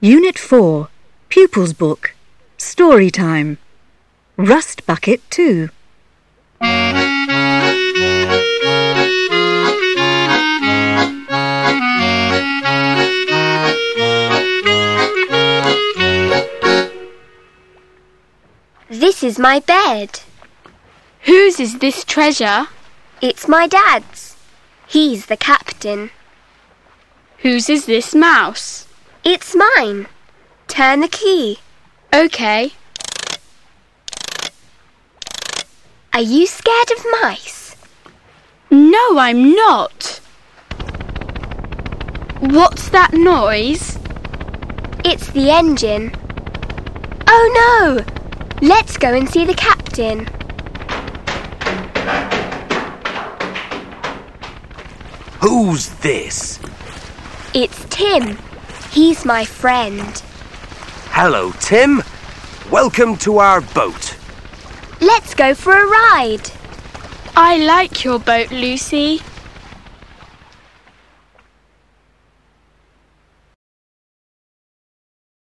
Unit 4, Pupils Book, Story Time. Rust Bucket 2. This is my bed. Whose is this treasure? It's my dad's. He's the captain. Whose is this mouse? It's mine. Turn the key. OK. Are you scared of mice? No, I'm not. What's that noise? It's the engine. Oh no! Let's go and see the captain. Who's this? It's Tim. He's my friend. Hello, Tim. Welcome to our boat. Let's go for a ride. I like your boat, Lucy.